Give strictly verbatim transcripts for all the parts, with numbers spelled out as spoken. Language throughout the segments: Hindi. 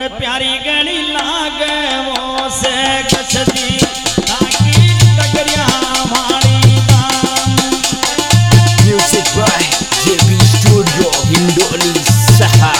प्यारी गणी लागे वो से गछदी ताकी टकरिया मारी दाम। Music by J B Studio Indonesia.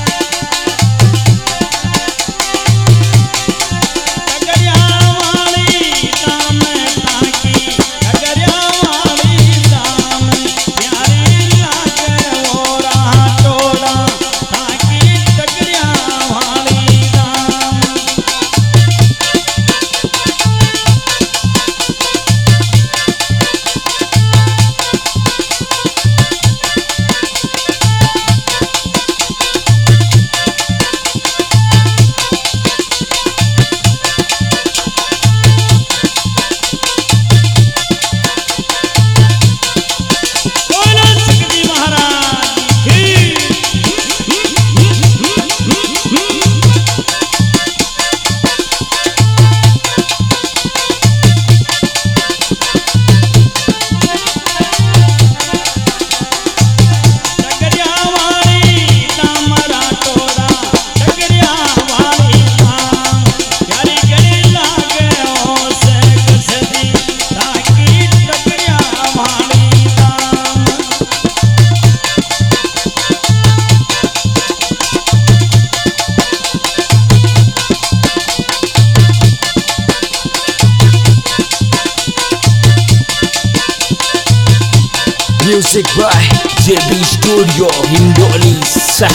Music by J B Studio Indonesia.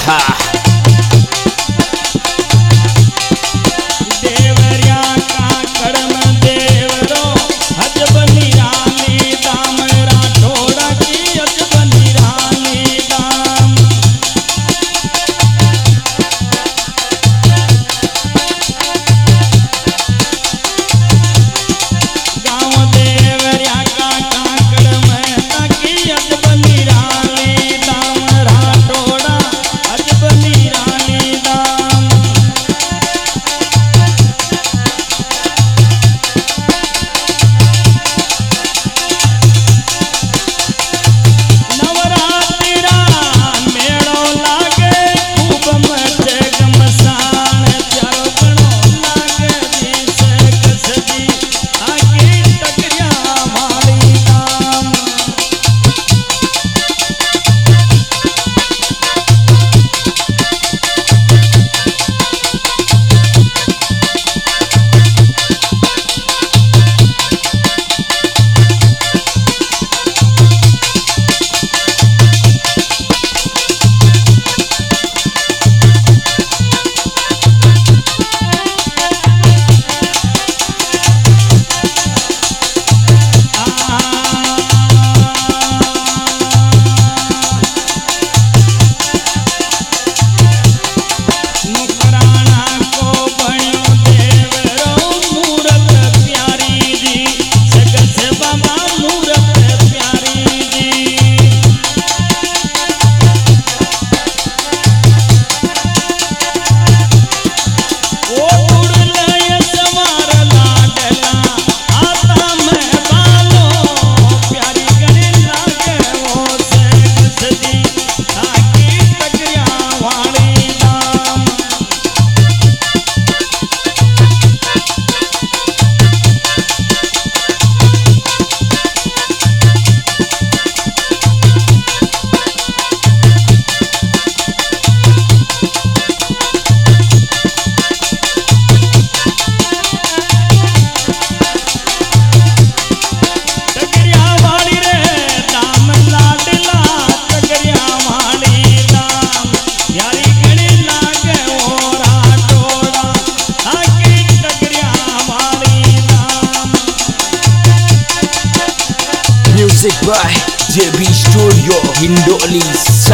Music by J B Studio Indonesia.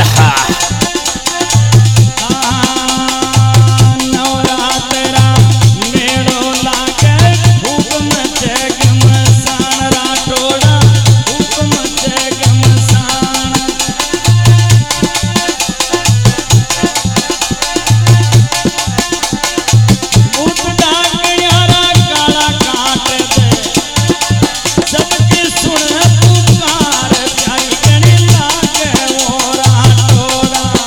सुन पुकार प्यारी गणी लागे वो Rathoda.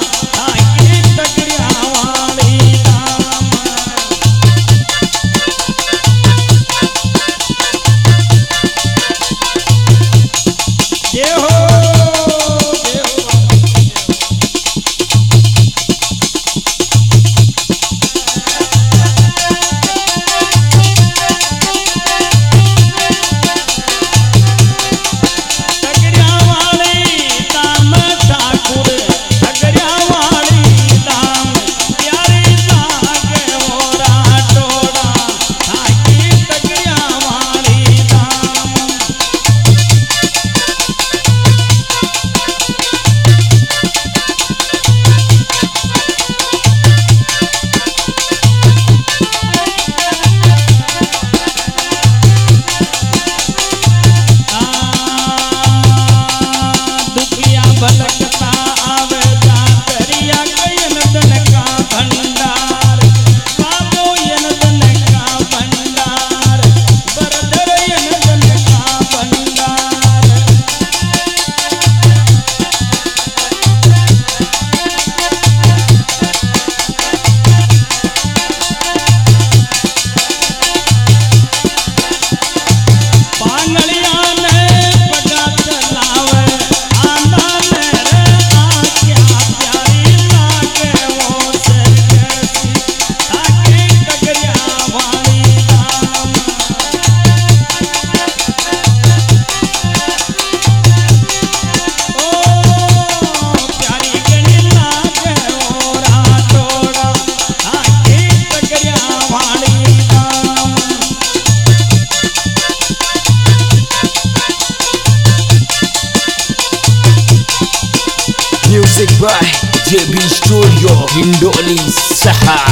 by J B Studio Hindoli Saha.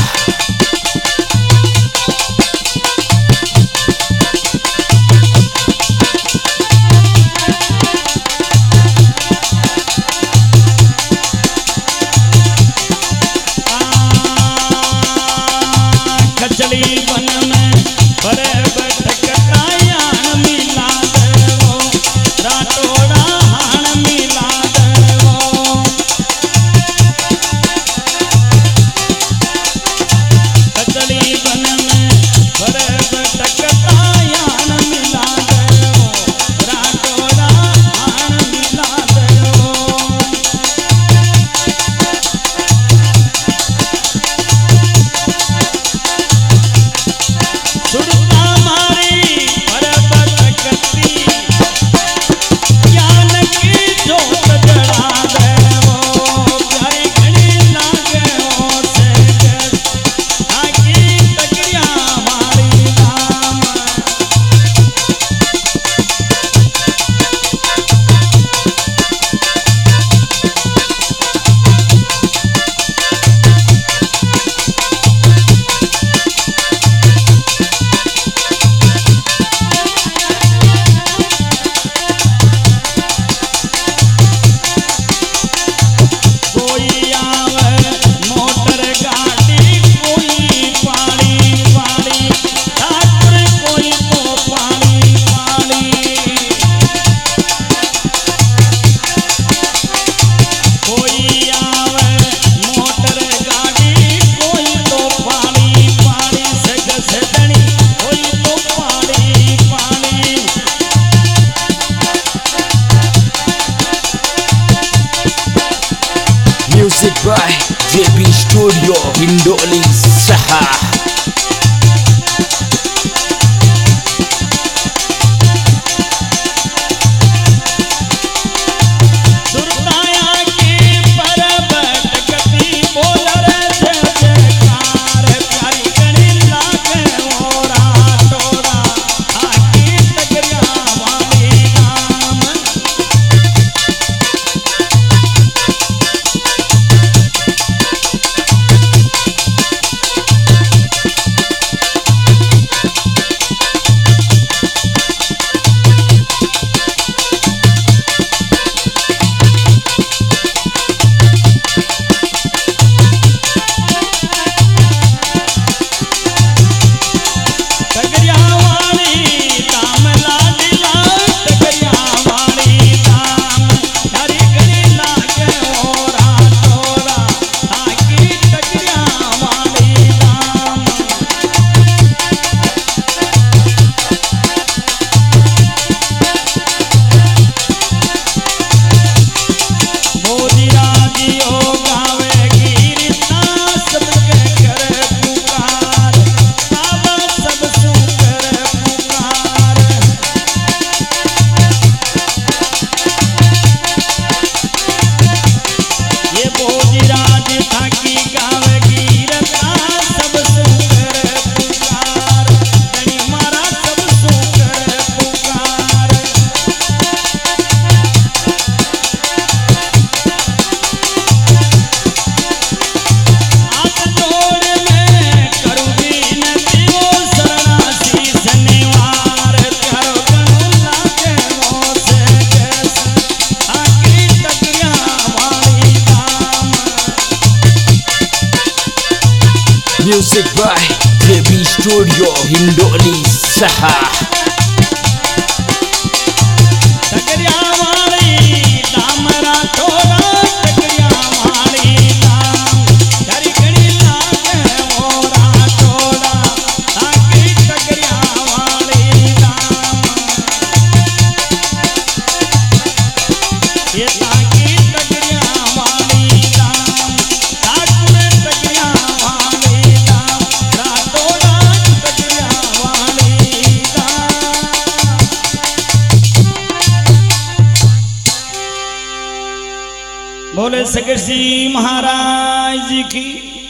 खचली वन में बड़े भटकता यान मिला देवो राठौड़ा हाण मिला देवो खचली वन में बड़े भटकता यान मिला देवो राठौड़ा हाण मिला देवो सुरता मारी पर्वत कती ज्ञान की जोत जड़ा देवो प्यारी घड़ी लागो से आकी तकिया मारी राम कोई आवे मोटर गाड़ी कोई पानी पानी ठाकुर कोई तो पानी पानी कोई आवे मोटर गाड़ी कोई तो पानी पानी सग सदनी कोई तो पानी पानी Music by J B Studio Hindoli Saha. सुरताया की पर्वत कती बोल रे जय जयकार प्यारी घड़ी लागे ओ राठौड़ा आकी तकिया वाली राम तकिया वाली दाम लाडला तकिया वाली दाम प्यारी घड़ी लागे ओ राठौड़ा आकी तकिया वाली दाम मोदी राजियो गावे गिरता सबके कर पुकार बाबा सब सु कर पुकार ये मोदी राज थाकी गावे गिरता सब सु कर पुकार धनी मारा सब सु कर पुकार हाथ जोड़ में करूँ विनती वो शरणासी शनिवार करो करूँ लागे वो से कैस आकी तकिया वाली दाम Music by J B Studio Hindoli Saha. तकिया वाली दाम राठौड़ा तकिया वाली दाम घड़ी घड़ी लागे वो राठौड़ा आकी तकिया वाली दाम ये ताकी तकिया वाली दाम ठाकुर तकिया वाली दाम राठौड़ा तकिया वाली दाम बोले सगर सिंह महाराज जी की